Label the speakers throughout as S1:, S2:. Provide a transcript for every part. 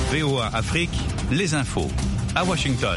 S1: VOA Afrique, les infos. À Washington.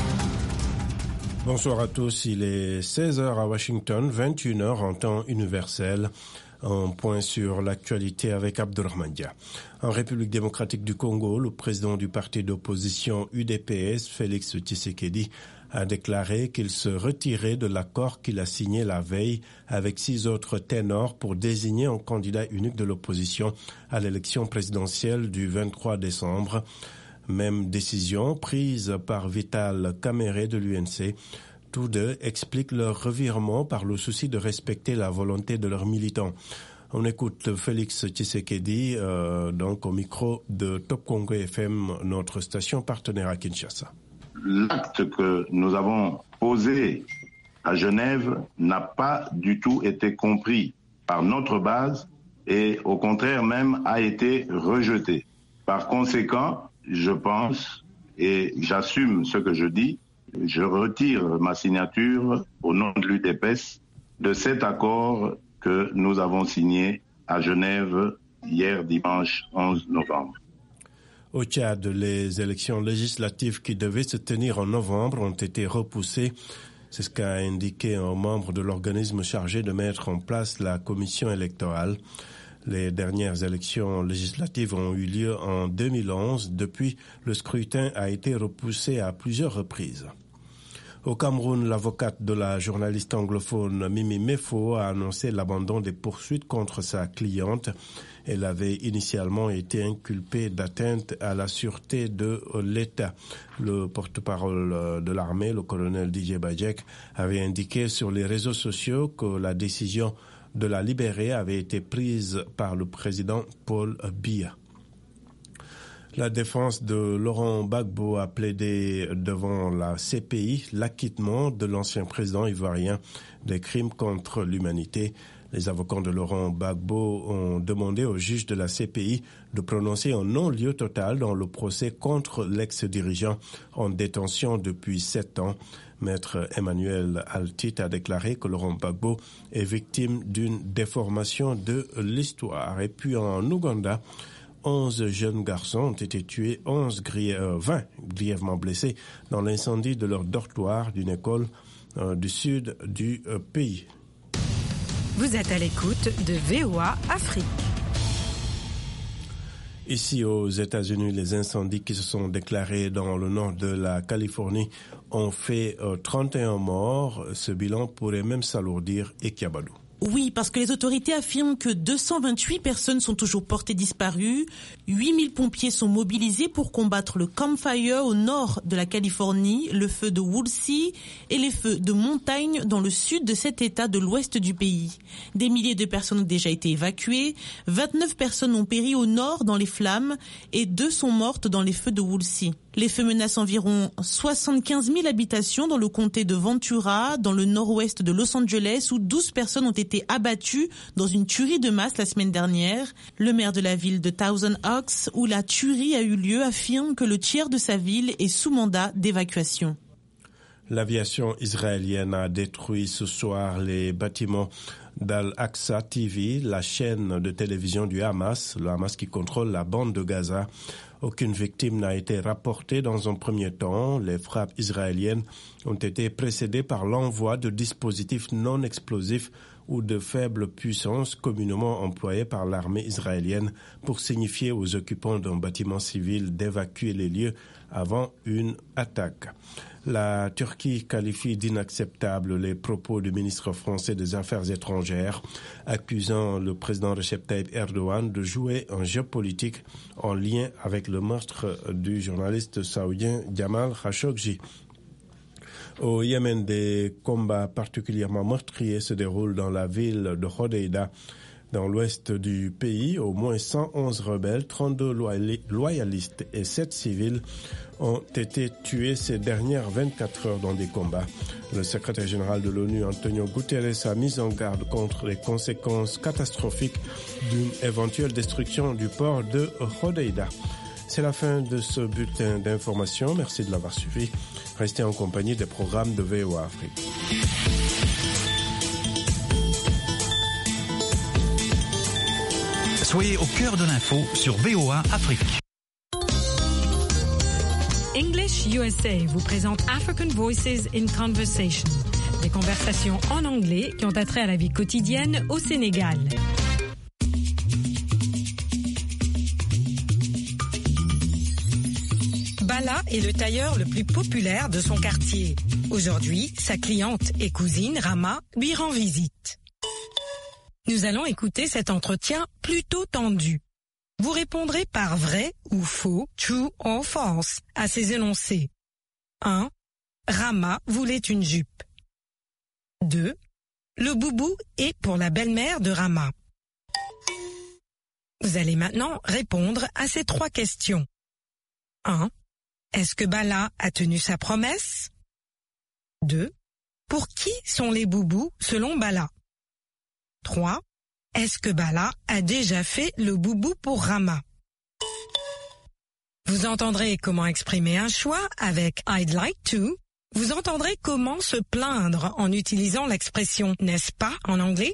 S2: Bonsoir à tous, il est 16h à Washington, 21h en temps universel. Un point sur l'actualité avec Abdourahmane Dia. En République démocratique du Congo, le président du parti d'opposition UDPS, Félix Tshisekedi, a déclaré qu'il se retirait de l'accord qu'il a signé la veille avec 6 autres ténors pour désigner un candidat unique de l'opposition à l'élection présidentielle du 23 décembre. Même décision prise par Vital Kamerhe de l'UNC. Tous deux expliquent leur revirement par le souci de respecter la volonté de leurs militants. On écoute Félix Tshisekedi donc au micro de Top Congo FM, notre station partenaire à Kinshasa.
S3: L'acte que nous avons posé à Genève n'a pas du tout été compris par notre base et au contraire même a été rejeté. Par conséquent, je pense et j'assume ce que je dis, je retire ma signature au nom de l'UDPS de cet accord que nous avons signé à Genève hier dimanche 11 novembre.
S2: Au Tchad, les élections législatives qui devaient se tenir en novembre ont été repoussées. C'est ce qu'a indiqué un membre de l'organisme chargé de mettre en place la commission électorale. Les dernières élections législatives ont eu lieu en 2011. Depuis, le scrutin a été repoussé à plusieurs reprises. Au Cameroun, l'avocate de la journaliste anglophone Mimi Mefo a annoncé l'abandon des poursuites contre sa cliente. Elle avait initialement été inculpée d'atteinte à la sûreté de l'État. Le porte-parole de l'armée, le colonel Didier Badjek, avait indiqué sur les réseaux sociaux que la décision de la libérer avait été prise par le président Paul Biya. La défense de Laurent Gbagbo a plaidé devant la CPI l'acquittement de l'ancien président ivoirien des crimes contre l'humanité. Les avocats de Laurent Gbagbo ont demandé au juge de la CPI de prononcer un non-lieu total dans le procès contre l'ex-dirigeant en détention depuis 7 ans. Maître Emmanuel Altit a déclaré que Laurent Gbagbo est victime d'une déformation de l'histoire. Et puis en Ouganda, 11 jeunes garçons ont été tués, 20 grièvement blessés dans l'incendie de leur dortoir d'une école du sud du pays.
S4: Vous êtes à l'écoute de VOA Afrique.
S2: Ici aux États-Unis, les incendies qui se sont déclarés dans le nord de la Californie ont fait 31 morts. Ce bilan pourrait même s'alourdir. Ekiabadou.
S5: Oui, parce que les autorités affirment que 228 personnes sont toujours portées disparues. 8000 pompiers sont mobilisés pour combattre le campfire au nord de la Californie, le feu de Woolsey et les feux de montagne dans le sud de cet état de l'ouest du pays. Des milliers de personnes ont déjà été évacuées. 29 personnes ont péri au nord dans les flammes et 2 sont mortes dans les feux de Woolsey. Les feux menacent environ 75 000 habitations dans le comté de Ventura, dans le nord-ouest de Los Angeles, où 12 personnes ont été abattues dans une tuerie de masse la semaine dernière. Le maire de la ville de Thousand Oaks, où la tuerie a eu lieu, affirme que le tiers de sa ville est sous mandat d'évacuation.
S2: L'aviation israélienne a détruit ce soir les bâtiments d'Al-Aqsa TV, la chaîne de télévision du Hamas, le Hamas qui contrôle la bande de Gaza. Aucune victime n'a été rapportée dans un premier temps. Les frappes israéliennes ont été précédées par l'envoi de dispositifs non explosifs ou de faible puissance communément employés par l'armée israélienne pour signifier aux occupants d'un bâtiment civil d'évacuer les lieux avant une attaque. La Turquie qualifie d'inacceptables les propos du ministre français des Affaires étrangères, accusant le président Recep Tayyip Erdogan de jouer un jeu politique en lien avec le meurtre du journaliste saoudien Jamal Khashoggi. Au Yémen, des combats particulièrement meurtriers se déroulent dans la ville de Hodeïda, dans l'ouest du pays. Au moins 111 rebelles, 32 loyalistes et 7 civils ont été tués ces dernières 24 heures dans des combats. Le secrétaire général de l'ONU, Antonio Guterres, a mis en garde contre les conséquences catastrophiques d'une éventuelle destruction du port de Hodeïda. C'est la fin de ce bulletin d'information. Merci de l'avoir suivi. Restez en compagnie des programmes de VOA Afrique.
S1: Soyez au cœur de l'info sur VOA Afrique.
S4: English USA vous présente African Voices in Conversation, des conversations en anglais qui ont attrait à la vie quotidienne au Sénégal. Bala est le tailleur le plus populaire de son quartier. Aujourd'hui, sa cliente et cousine Rama lui rend visite. Nous allons écouter cet entretien plutôt tendu. Vous répondrez par vrai ou faux, true or false, à ces énoncés. 1. Rama voulait une jupe. 2. Le boubou est pour la belle-mère de Rama. Vous allez maintenant répondre à ces 3 questions. 1. Est-ce que Bala a tenu sa promesse? 2. Pour qui sont les boubous selon Bala? 3. Est-ce que Bala a déjà fait le boubou pour Rama? Vous entendrez comment exprimer un choix avec I'd like to. Vous entendrez comment se plaindre en utilisant l'expression n'est-ce pas en anglais.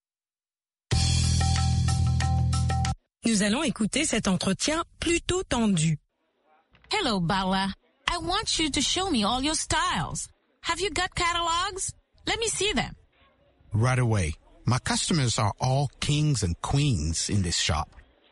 S4: Nous allons écouter cet entretien plutôt tendu.
S6: Hello, Bala. I want you to show me all your styles. Have you got catalogs? Let me see them.
S7: Right away. My customers are all kings and queens in this shop.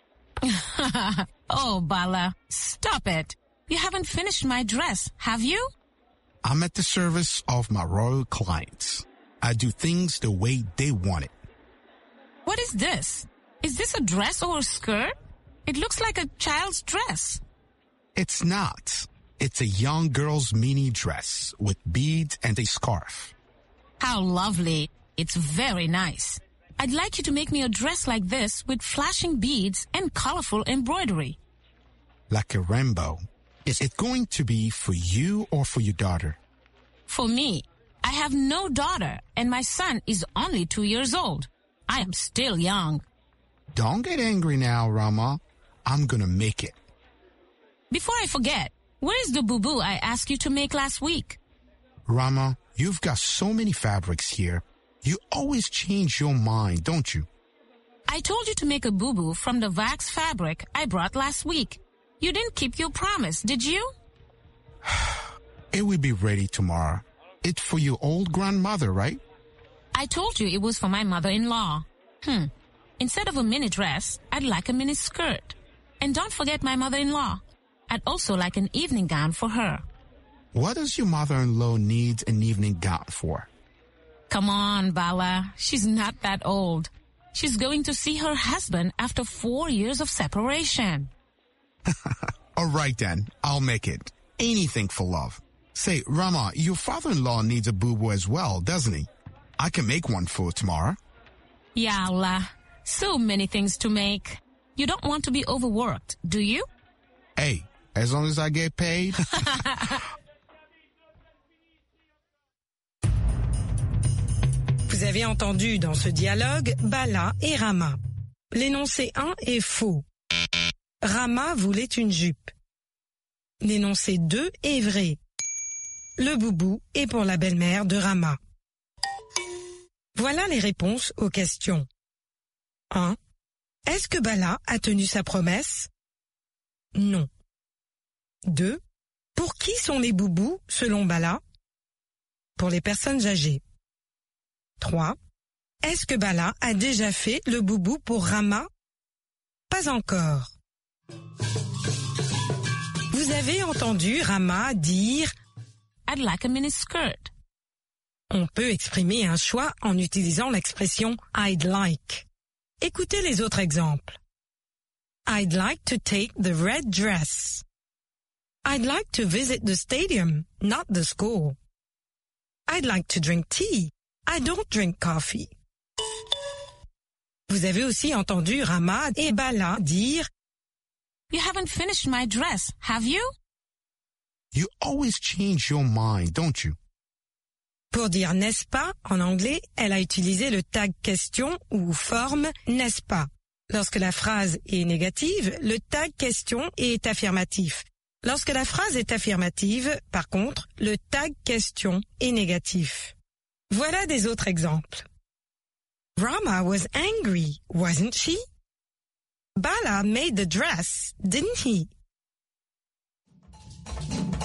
S6: Oh, Bala, stop it. You haven't finished my dress, have you?
S7: I'm at the service of my royal clients. I do things the way they want it.
S6: What is this? Is this a dress or a skirt? It looks like a child's dress.
S7: It's not. It's a young girl's mini dress with beads and a scarf.
S6: How lovely. It's very nice. I'd like you to make me a dress like this with flashing beads and colorful embroidery.
S7: Like a rainbow. Is it going to be for you or for your daughter?
S6: For me. I have no daughter and my son is only 2 years old. I am still young.
S7: Don't get angry now, Rama. I'm gonna make it.
S6: Before I forget, where is the boubou I asked you to make last week?
S7: Rama, you've got so many fabrics here. You always change your mind, don't you?
S6: I told you to make a boubou from the wax fabric I brought last week. You didn't keep your promise, did you?
S7: It will be ready tomorrow. It's for your old grandmother, right?
S6: I told you it was for my mother-in-law. Instead of a mini dress, I'd like a mini skirt. And don't forget my mother-in-law. I'd also like an evening gown for her.
S7: What does your mother-in-law need an evening gown for?
S6: Come on, Bala. She's not that old. She's going to see her husband after 4 years of separation.
S7: All right then, I'll make it. Anything for love. Say, Rama, your father-in-law needs a boo-boo as well, doesn't he? I can make one for tomorrow.
S6: Ya Allah. So many things to make. You don't want to be overworked, do you?
S7: Hey, as long as I get paid.
S4: Vous avez entendu dans ce dialogue Bala et Rama. L'énoncé 1 est faux. Rama voulait une jupe. L'énoncé 2 est vrai. Le boubou est pour la belle-mère de Rama. Voilà les réponses aux questions. 1. Est-ce que Bala a tenu sa promesse? Non. 2. Pour qui sont les boubous selon Bala? Pour les personnes âgées. 3. Est-ce que Bala a déjà fait le boubou pour Rama? Pas encore. Vous avez entendu Rama dire
S6: I'd like a mini skirt.
S4: On peut exprimer un choix en utilisant l'expression I'd like. Écoutez les autres exemples. I'd like to take the red dress. I'd like to visit the stadium, not the school. I'd like to drink tea. I don't drink coffee. Vous avez aussi entendu Rama et Bala dire
S6: You haven't finished my dress, have you?
S7: You always change your mind, don't you?
S4: Pour dire n'est-ce pas, en anglais, elle a utilisé le tag question ou forme n'est-ce pas. Lorsque la phrase est négative, le tag question est affirmatif. Lorsque la phrase est affirmative, par contre, le tag question est négatif. Voilà des autres exemples. Rama was angry, wasn't she? Bala made the dress, didn't he?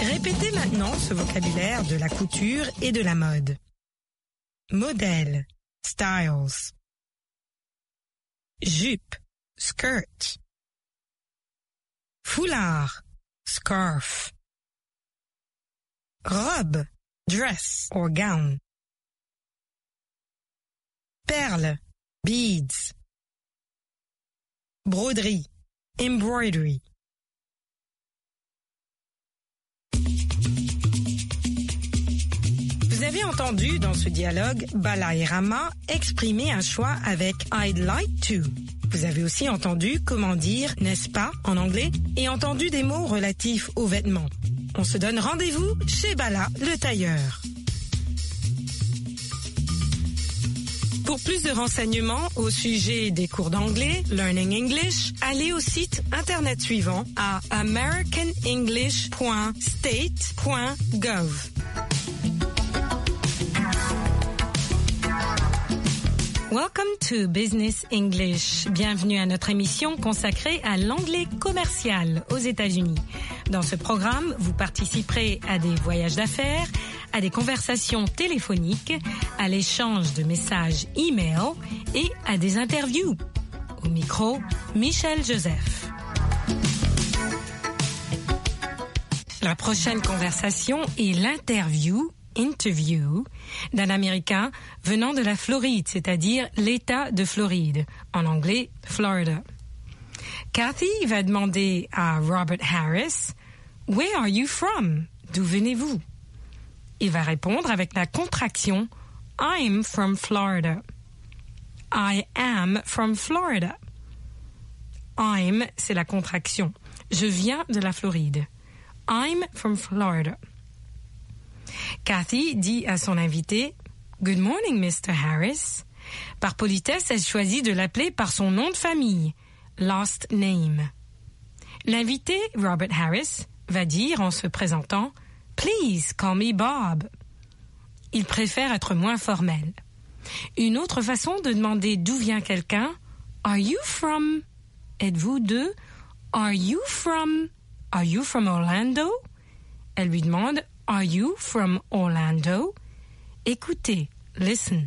S4: Répétez maintenant ce vocabulaire de la couture et de la mode. Modèle, styles. Jupe, skirt. Foulard, scarf. Robe, dress or gown. Perles, beads. Broderie, embroidery. Vous avez entendu dans ce dialogue Bala et Rama exprimer un choix avec I'd like to. Vous avez aussi entendu comment dire n'est-ce pas en anglais et entendu des mots relatifs aux vêtements. On se donne rendez-vous chez Bala le tailleur. Pour plus de renseignements au sujet des cours d'anglais, Learning English, allez au site internet suivant à americanenglish.state.gov. Welcome to Business English. Bienvenue à notre émission consacrée à l'anglais commercial aux États-Unis. Dans ce programme, vous participerez à des voyages d'affaires, à des conversations téléphoniques, à l'échange de messages e-mail et à des interviews. Au micro, Michel Joseph. La prochaine conversation est l'interview d'un Américain venant de la Floride, c'est-à-dire l'État de Floride, en anglais Florida. Kathy va demander à Robert Harris « Where are you from ?» D'où venez-vous? Il va répondre avec la contraction « I'm from Florida ». I am from Florida. I'm, c'est la contraction. Je viens de la Floride. I'm from Florida. Kathy dit à son invité « Good morning, Mr. Harris ». Par politesse, elle choisit de l'appeler par son nom de famille, last name. L'invité, Robert Harris, va dire en se présentant « Please call me Bob ». Il préfère être moins formel. Une autre façon de demander d'où vient quelqu'un « Are you from » Êtes-vous de « Are you from Orlando » Elle lui demande « Are you from Orlando ?» Écoutez, listen.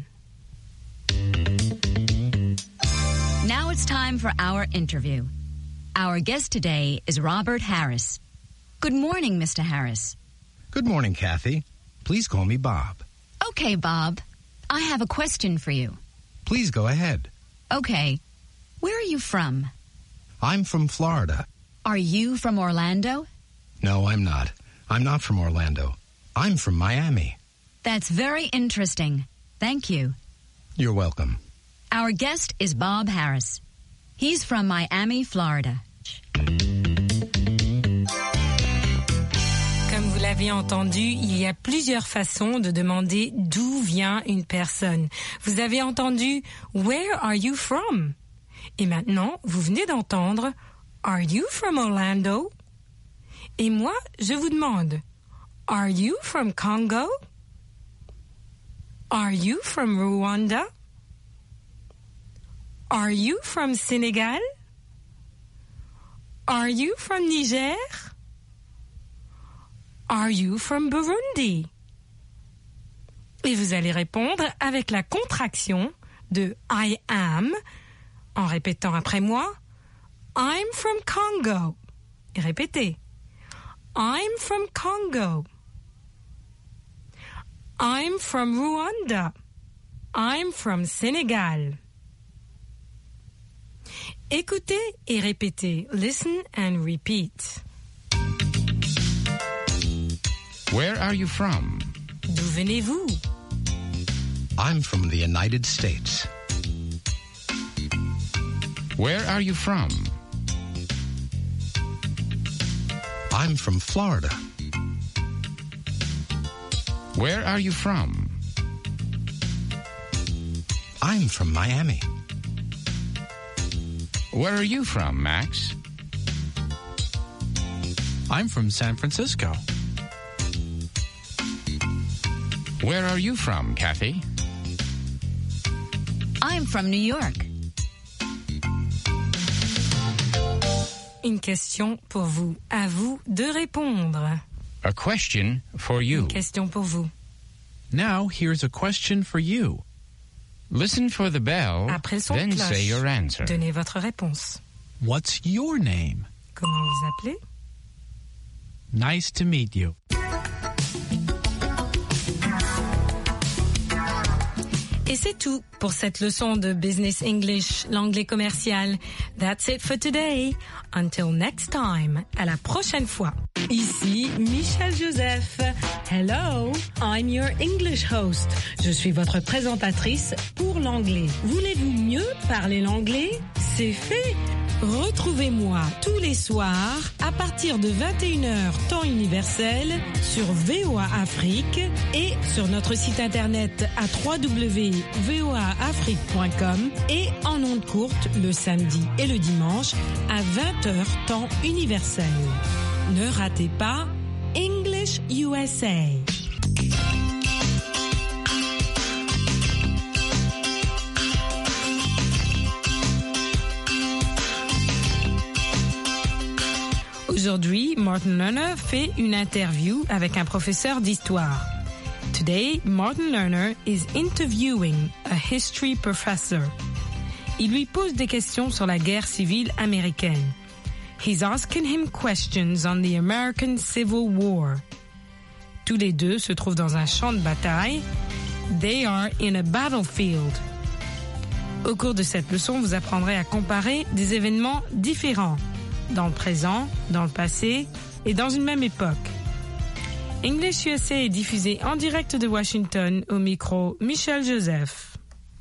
S8: Now it's time for our interview. Our guest today is Robert Harris. Good morning, Mr. Harris.
S9: Good morning, Kathy. Please call me Bob.
S8: Okay, Bob. I have a question for you.
S9: Please go ahead.
S8: Okay. Where are you from?
S9: I'm from Florida.
S8: Are you from Orlando?
S9: No, I'm not. I'm not from Orlando. I'm from Miami.
S8: That's very interesting. Thank you.
S9: You're welcome.
S8: Our guest is Bob Harris. He's from Miami, Florida.
S4: Comme vous l'avez entendu, il y a plusieurs façons de demander d'où vient une personne. Vous avez entendu « Where are you from ?» Et maintenant, vous venez d'entendre « Are you from Orlando ?» Et moi, je vous demande « Are you from Congo? Are you from Rwanda? Are you from Sénégal? Are you from Niger? Are you from Burundi? » Et vous allez répondre avec la contraction de « I am » en répétant après moi « I'm from Congo ». Et répétez « I'm from Congo ». I'm from Rwanda. I'm from Sénégal. Écoutez et répétez. Listen and repeat.
S9: Where are you from?
S4: D'où venez-vous?
S9: I'm from the United States. Where are you from? I'm from Florida. Where are you from? I'm from Miami. Where are you from, Max?
S10: I'm from San Francisco.
S9: Where are you from, Kathy?
S8: I'm from New York.
S4: Une question pour vous. À vous de répondre.
S11: A question for you.
S4: Une question pour vous.
S10: Now here's a question for you.
S11: Listen for the bell,
S4: Après son
S11: then
S4: cloche,
S11: say your answer.
S4: donnez votre réponse.
S10: What's your name?
S4: Comment vous appelez?
S10: Nice to meet you.
S4: Et c'est tout pour cette leçon de Business English, l'anglais commercial. That's it for today. Until next time. À la prochaine fois. Ici Michel Joseph. Hello, I'm your English host. Je suis votre présentatrice pour l'anglais. Voulez-vous mieux parler l'anglais? C'est fait. Retrouvez-moi tous les soirs à partir de 21h temps universel sur VOA Afrique et sur notre site internet à www.voaafrique.com et en ondes courtes le samedi et le dimanche à 20h temps universel. Ne ratez pas English USA. Aujourd'hui, Martin Lerner fait une interview avec un professeur d'histoire. Today, Martin Lerner is interviewing a history professor. Il lui pose des questions sur la guerre civile américaine. He's asking him questions on the American Civil War. Tous les deux se trouvent dans un champ de bataille. They are in a battlefield. Au cours de cette leçon, vous apprendrez à comparer des événements différents, dans le présent, dans le passé et dans une même époque. English USA est diffusé en direct de Washington au micro Michel Joseph.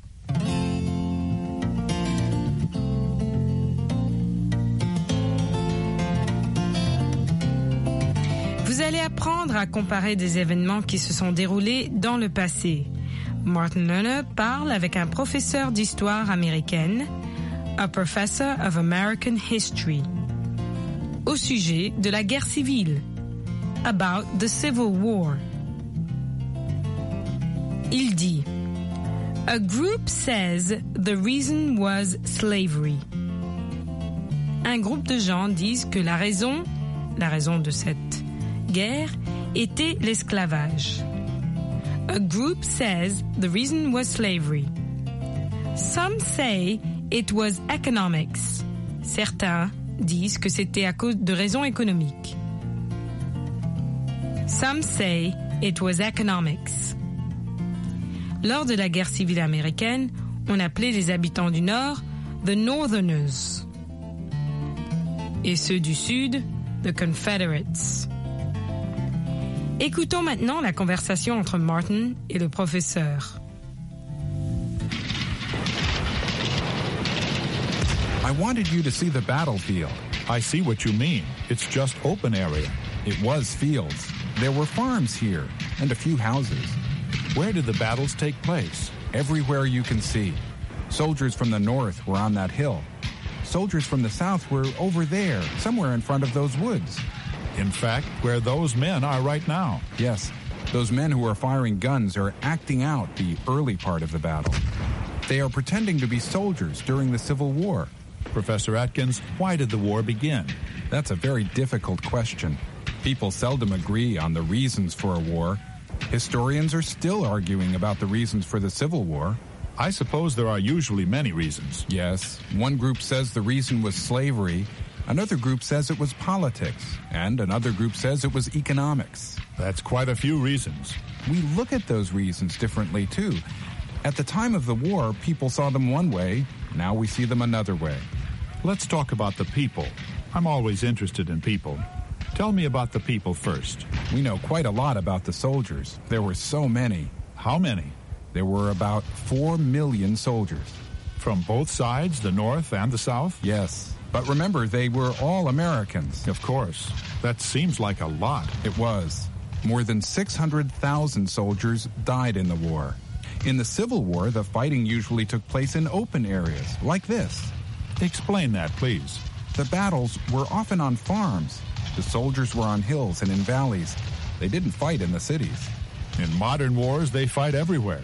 S4: Vous allez apprendre à comparer des événements qui se sont déroulés dans le passé. Martin Lerner parle avec un professeur d'histoire américaine, a professor of American history, au sujet de la guerre civile, about the Civil War. Il dit, a group says the reason was slavery. Un groupe de gens disent que la raison de cette guerre était l'esclavage. A group says the reason was slavery. Some say it was economics. Certains disent que c'était à cause de raisons économiques. Some say it was economics. Lors de la guerre civile américaine, on appelait les habitants du Nord the Northerners et ceux du Sud the Confederates. Écoutons maintenant la conversation entre Martin et le professeur.
S12: I wanted you to see the battlefield. I see what you mean. It's just open area. It was fields. There were farms here and a few houses. Where did the battles take place? Everywhere you can see. Soldiers from the north were on that hill. Soldiers from the south were over there, somewhere in front of those woods.
S13: In fact, where those men are right now.
S12: Yes, those men who are firing guns are acting out the early part of the battle. They are pretending to be soldiers during the Civil War.
S13: Professor Atkins, why did the war begin?
S12: That's a very difficult question. People seldom agree on the reasons for a war. Historians are still arguing about the reasons for the Civil War.
S13: I suppose there are usually many reasons.
S12: Yes, one group says the reason was slavery, another group says it was politics, and another group says it was economics.
S13: That's quite a few reasons.
S12: We look at those reasons differently, too. At the time of the war, people saw them one way, now we see them another way.
S13: Let's talk about the people. I'm always interested in people. Tell me about the people first.
S12: We know quite a lot about the soldiers. There were so many.
S13: How many?
S12: There were about 4 million soldiers.
S13: From both sides, the North and the South?
S12: Yes. But remember, they were all Americans.
S13: Of course. That seems like a lot.
S12: It was. More than 600,000 soldiers died in the war. In the Civil War, the fighting usually took place in open areas, like this.
S13: Explain that, please.
S12: The battles were often on farms. The soldiers were on hills and in valleys. They didn't fight in the cities.
S13: In modern wars, they fight everywhere.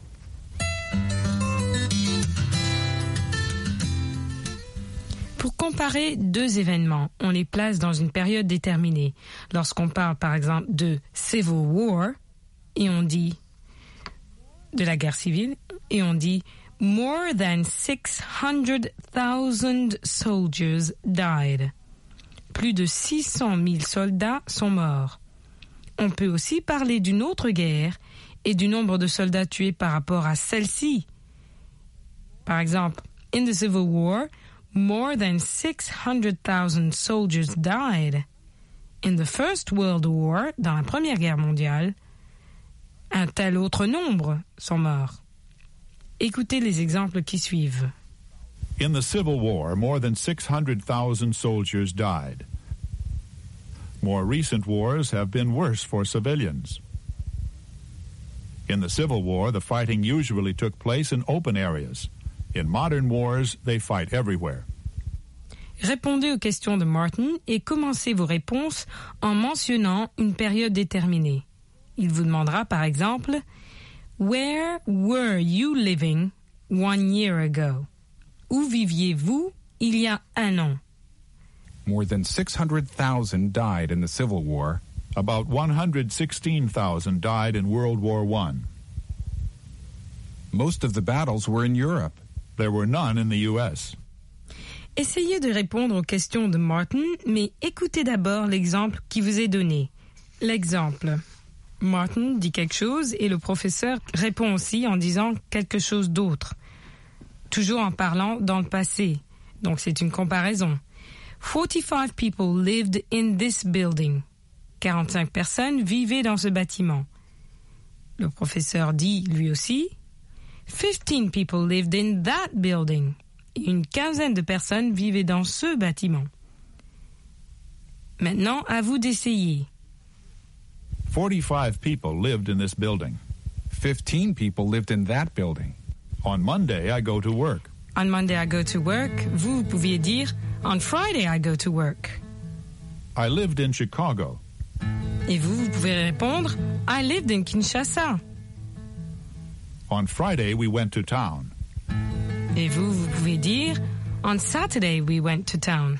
S4: Pour comparer deux événements. On les place dans une période déterminée. Lorsqu'on parle par exemple de Civil War, et on dit de la guerre civile, et on dit more than 600,000 soldiers died. Plus de 600 000 soldats sont morts. On peut aussi parler d'une autre guerre et du nombre de soldats tués par rapport à celle-ci. Par exemple, in the Civil War, more than 600,000 soldiers died. In the First World War, dans la Première Guerre mondiale, un tel autre nombre sont morts. Écoutez les exemples qui suivent.
S13: In the Civil War, more than 600,000 soldiers died. More recent wars have been worse for civilians. In the Civil War, the fighting usually took place in open areas. In modern wars, they fight everywhere.
S4: Répondez aux questions de Martin et commencez vos réponses en mentionnant une période déterminée. Il vous demandera par exemple « Where were you living 1 year ago » Où viviez-vous il y a un an?
S12: More than 600,000 died in the Civil War.
S13: About 116,000 died in World War I.
S12: Most of the battles were in Europe.
S13: There were none in the U.S.
S4: Essayez de répondre aux questions de Martin, mais écoutez d'abord l'exemple qui vous est donné. L'exemple. Martin dit quelque chose et le professeur répond aussi en disant quelque chose d'autre. Toujours en parlant dans le passé. Donc c'est une comparaison. 45 people lived in this building. 45 personnes vivaient dans ce bâtiment. Le professeur dit lui aussi 15 people lived in that building. Et une quinzaine de personnes vivaient dans ce bâtiment. Maintenant, à vous d'essayer.
S13: 45 people lived in this building.
S12: 15 people lived in that building.
S13: On Monday, I go to work.
S4: On Monday, I go to work. Vous pouviez dire on Friday, I go to work.
S13: I lived in Chicago.
S4: Et vous pouvez répondre I lived in Kinshasa.
S13: On Friday, we went to town.
S4: Et vous pouvez dire on Saturday, we went to town.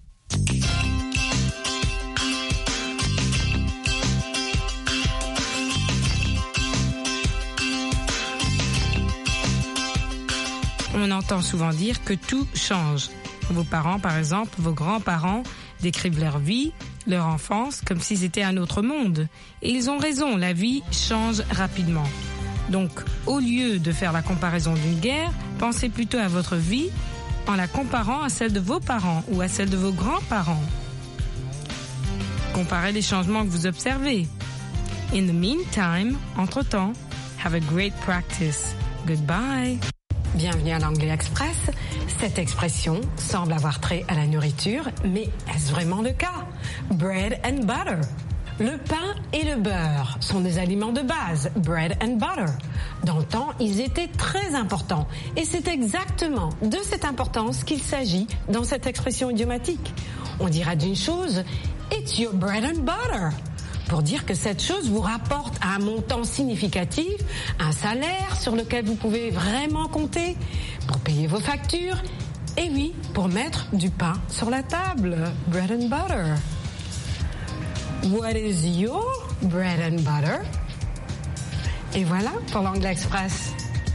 S4: On entend souvent dire que tout change. Vos parents, par exemple, vos grands-parents décrivent leur vie, leur enfance, comme si c'était un autre monde. Et ils ont raison, la vie change rapidement. Donc, au lieu de faire la comparaison d'une guerre, pensez plutôt à votre vie en la comparant à celle de vos parents ou à celle de vos grands-parents. Comparez les changements que vous observez. In the meantime, entre-temps, have a great practice. Goodbye.
S14: Bienvenue à l'Anglais Express. Cette expression semble avoir trait à la nourriture, mais est-ce vraiment le cas? Bread and butter. Le pain et le beurre sont des aliments de base, bread and butter. Dans le temps, ils étaient très importants. Et c'est exactement de cette importance qu'il s'agit dans cette expression idiomatique. On dira d'une chose, it's your bread and butter. Pour dire que cette chose vous rapporte un montant significatif, un salaire sur lequel vous pouvez vraiment compter, pour payer vos factures, et oui, pour mettre du pain sur la table, bread and butter. What is your bread and butter? Et voilà pour l'Anglais Express.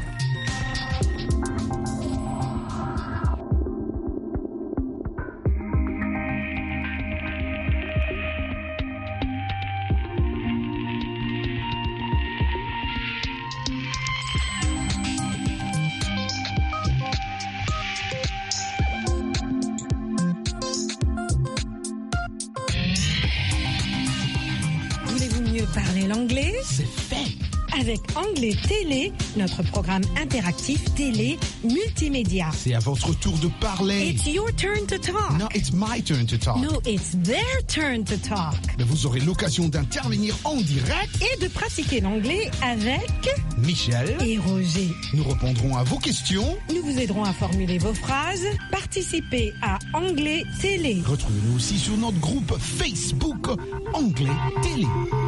S4: Parler l'anglais,
S9: c'est fait.
S4: Avec Anglais Télé, notre programme interactif télé multimédia.
S9: C'est à votre tour de parler.
S4: It's your turn to talk.
S9: No, it's my turn to talk.
S4: No, it's their turn to talk.
S9: Mais vous aurez l'occasion d'intervenir en direct
S4: et de pratiquer l'anglais avec
S9: Michel
S4: et Roger.
S9: Nous répondrons à vos questions.
S4: Nous vous aiderons à formuler vos phrases. Participez à Anglais Télé.
S9: Retrouvez-nous aussi sur notre groupe Facebook Anglais Télé.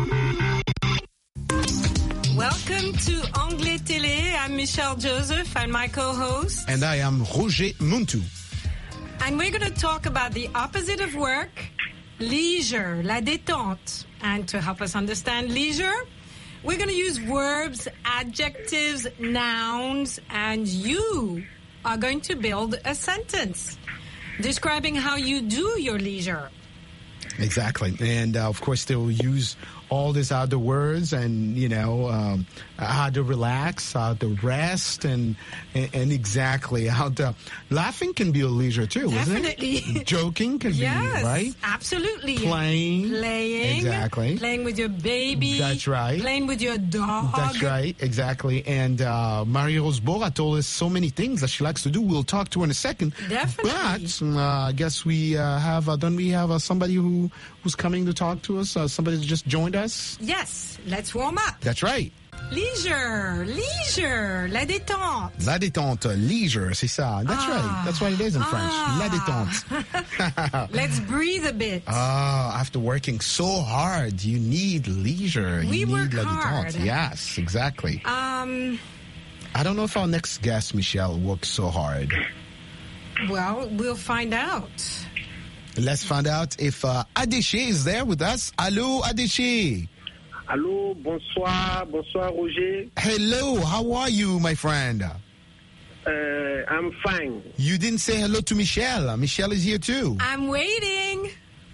S4: Welcome to Anglais Télé. I'm Michelle Joseph and my co-host.
S9: And I am Roger Muntu.
S4: And we're going to talk about the opposite of work, leisure, la détente. And to help us understand leisure, we're going to use verbs, adjectives, nouns, and you are going to build a sentence describing how you do your leisure.
S7: Exactly. And, of course, they will use all these other words and, how to relax, how to rest, and exactly how to... Laughing can be a leisure, too,
S4: Definitely.
S7: Isn't it? Joking can be, right?
S4: Absolutely.
S7: Playing.
S4: Exactly. Playing with your baby.
S7: That's right.
S4: Playing with your dog.
S7: That's right. Exactly. And Marie-Rose Bora told us so many things that she likes to do. We'll talk to her in a second.
S4: Definitely.
S7: But I guess we don't we have somebody who's coming to talk to us? Somebody that just joined us?
S4: Yes. Let's warm up.
S7: That's right.
S4: Leisure, la détente.
S7: La détente, leisure, c'est ça. That's right. That's what it is in French. La détente.
S4: Let's breathe a bit.
S7: After working so hard, you need leisure.
S4: We
S7: you need
S4: work
S7: la
S4: hard.
S7: détente. Yes, exactly. I don't know if our next guest, Michelle, works so hard.
S4: Well, we'll find out.
S7: Let's find out if Adéché is there with us. Allô, Adéché.
S15: Allô, bonsoir Roger.
S7: Hello, how are you, my friend?
S15: I'm fine.
S7: You didn't say hello to Michelle. Michelle is here too.
S4: I'm waiting.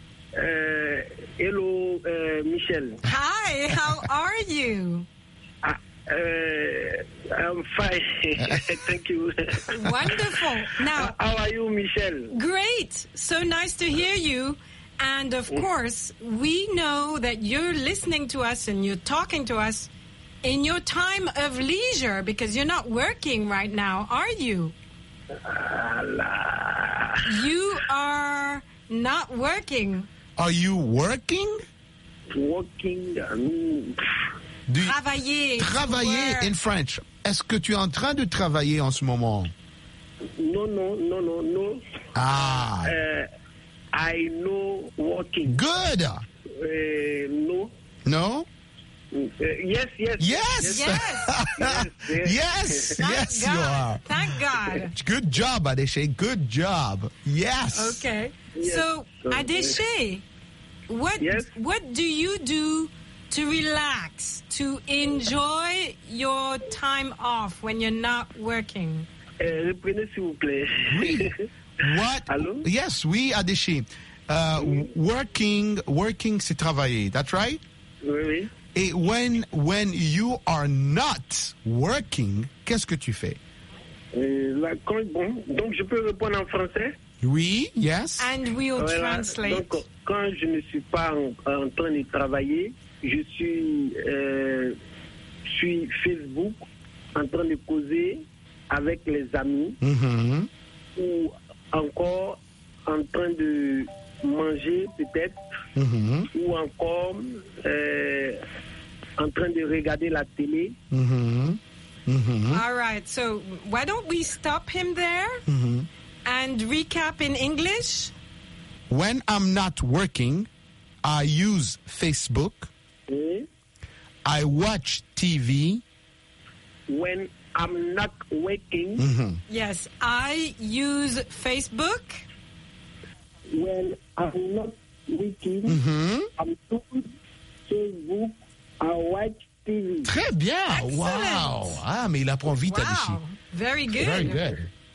S15: Hello, Michelle.
S4: Hi, how are you?
S15: I'm fine. Thank you.
S4: Wonderful. Now,
S15: how are you, Michelle?
S4: Great. So nice to hear you. And of course, we know that you're listening to us and you're talking to us in your time of leisure because you're not working right now, are you? You are not working.
S7: Are you working?
S15: Working.
S7: Travailler in French. Est-ce que tu es en train de travailler en ce moment?
S15: No. I know working.
S7: Good.
S15: No.
S7: No?
S15: Yes.
S7: Yes, you are.
S4: Thank God.
S7: Good job, Adéché. Good job. Yes.
S4: Okay.
S15: Yes.
S4: So, Adéché, what do you do to relax, to enjoy your time off when you're not working?
S15: Reprenez s'il vous plaît.
S7: Oui. What?
S15: Hello?
S7: Yes, oui, Adéché. Working, c'est travailler. That's right?
S15: Oui.
S7: Et when you are not working, qu'est-ce que tu fais?
S15: Donc, je peux répondre en français?
S7: Oui, yes.
S4: And we'll translate.
S15: Donc, quand je ne suis pas en train de travailler, je suis sur Facebook en train de causer avec les amis ou encore en train de manger peut-être ou encore en train de regarder la télé.
S4: All right, so why don't we stop him there and recap in English?
S7: When I'm not working, I use Facebook. I watch TV.
S15: When I'm not working.
S4: Yes, I use Facebook.
S15: When I'm not working, I'm doing Facebook. I watch TV.
S7: Très bien.
S4: Excellent.
S7: Wow. Ah, mais il apprend vite, Adéché.
S4: Wow, very good.
S7: Very good.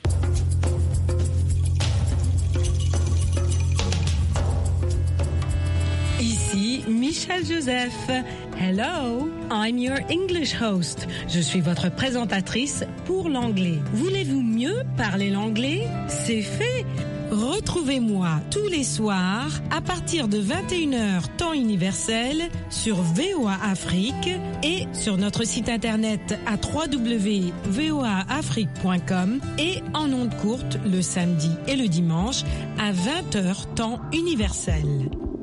S4: Ici Michelle Joseph. Hello, I'm your English host. Je suis votre présentatrice pour l'anglais. Voulez-vous mieux parler l'anglais? C'est fait. Retrouvez-moi tous les soirs à partir de 21h temps universel sur VOA Afrique et sur notre site internet à www.voaafrique.com et en ondes courtes le samedi et le dimanche à 20h temps universel.